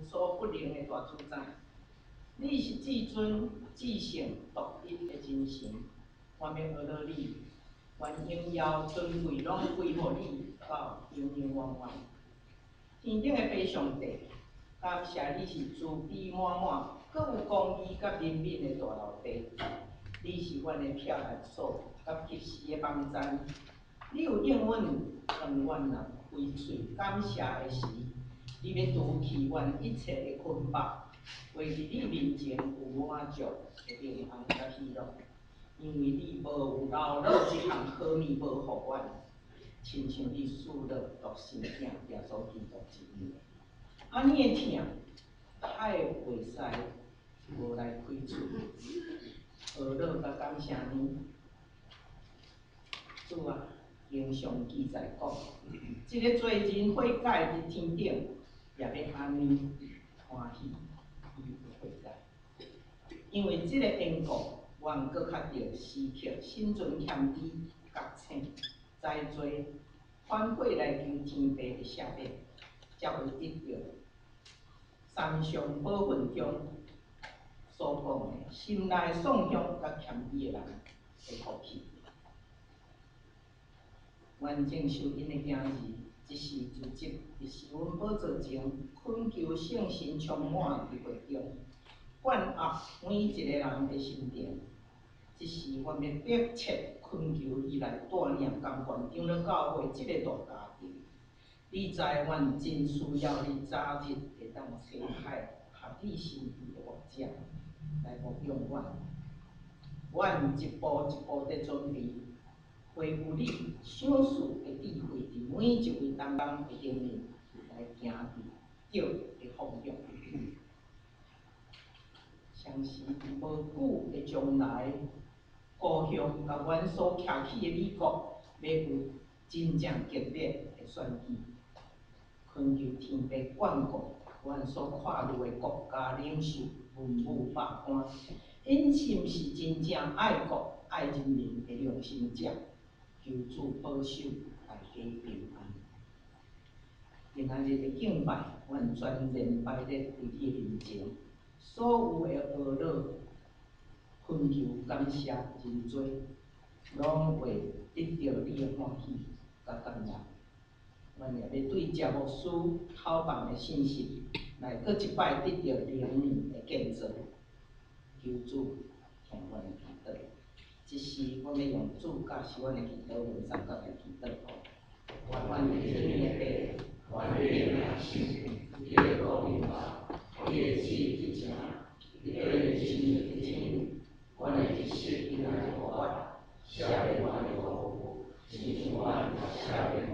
所不能的大主宰。你是至尊、至圣、独一的真神，我要学到你，愿荣耀、尊贵拢归乎你，到永永远远。天顶的父上帝，感谢你是慈悲满满，阁有公义甲怜悯的大老爸。你是阮的避难所，甲及时的帮站。你有应允让阮人开嘴感谢的时，你要除去阮一切的困乏，为伫你面前有满足的平安甲喜乐。因为你无有留落一项好物无互阮，亲像你赐了独生子耶稣基督一样。安尼的疼，太袂使无来开嘴，何乐甲感谢呢？主啊，经上记载讲，一个罪人悔改伫天顶，也要安尼欢喜伊悔改，因为即个缘故，阮搁较着时刻心存谦卑、觉醒、栽做反悔来求天父的赦免，才会得着三上宝训中所讲的心内颂香甲谦卑的人的福气。完整受因的行义，一时自责，伫施恩宝座前，恳求圣神充满伫会中，灌压每一个人的心田。一时，阮要迫切恳求你来带领甘愿长了教会这个大家庭。你知，阮真需要你早日会当差派合你心意的牧者来牧养阮。阮一步一步地准备。恢复你想事的智慧，伫每一位同工的顶面来行伫对的方向。相信无久的将来，故乡甲阮所徛起的美国，要有真正激烈的选举。恳求天父眷顾阮所看入的国家领袖、文武百官，因心是真正爱国爱人民的良心者。求主保守大家平安。今仔日的敬拜，完全连摆在为你的面前，所有的恶乐、恳求、感谢、认罪，拢会得到你的欢喜甲感恩。阮也要对这牧师透放的信息，来搁一摆得到灵命的见证。求主向阮祈祷。即时，阮要用主教是阮的祈祷文三角来祈祷。阮的天的父，阮的名圣，你的国临到，你的旨意行，你的心意天，阮的一切应该互阮，赦免阮的过犯，亲像阮也赦免